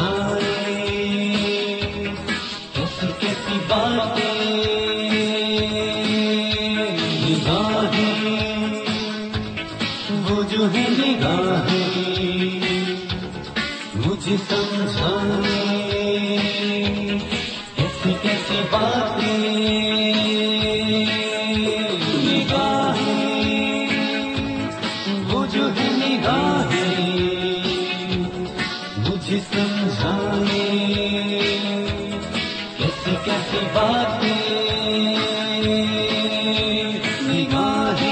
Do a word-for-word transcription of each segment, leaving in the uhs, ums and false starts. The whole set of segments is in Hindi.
समझाए कैसी कैसी बातें निगाहें, वो जो है निगाहें मुझे समझाए कैसी कैसी बातें निगाहें, वो जो है निगाहें मुझे समझाए कैसी कैसी बातें निगाहें।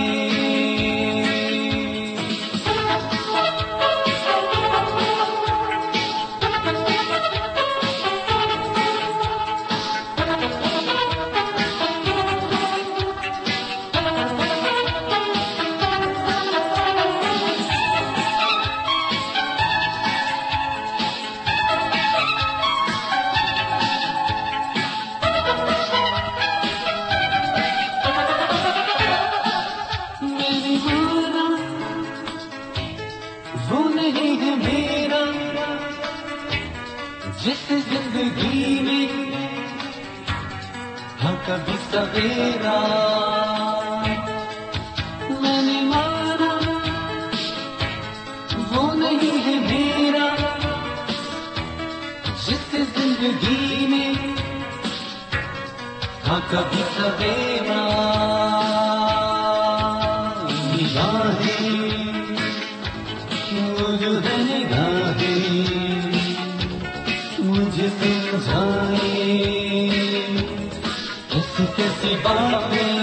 वो नहीं है मेरा जिस जिंदगी में था कभी सवेरा, मैंने माना वो नहीं है मेरा जिस जिंदगी में था कभी सवेरा। मुझे समझाए कैसी कैसी बातें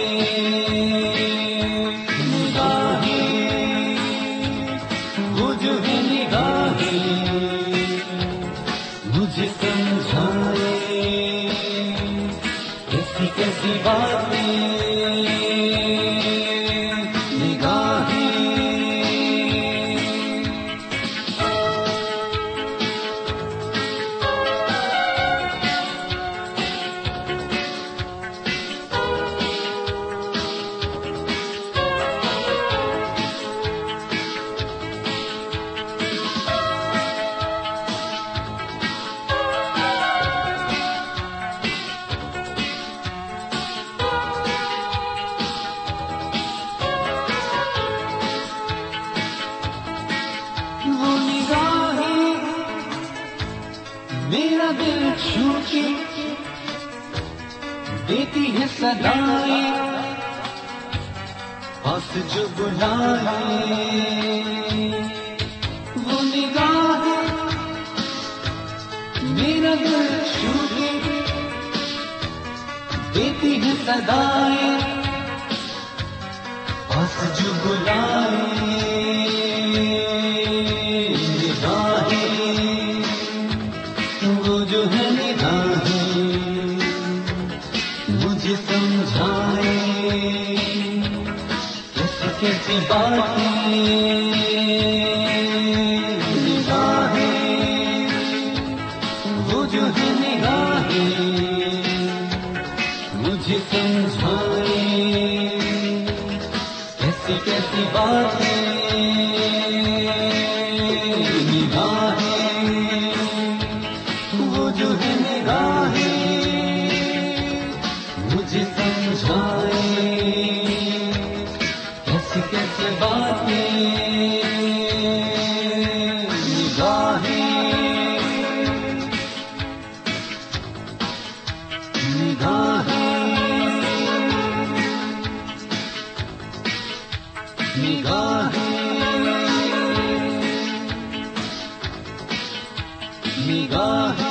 निगाहें, वो जो है निगाहें मुझे समझाए कैसी कैसी बातें निगाहें। मेरा दिल छू के देती है सदाएं, पास जो बुलाए वो निगाहें। मेरा दिल छू के देती है सदाएं, पास जो बुलाए जो है निगाहें मुझे समझाए कैसी कैसी बातें निगाहें, वो जो है निगाहें मुझे समझाए कैसी कैसी बातें निगाहें, वो जो है निगाहें मुझे समझाए कैसी कैसी बातें निगाहें निगाहें निगाहें निगाहें।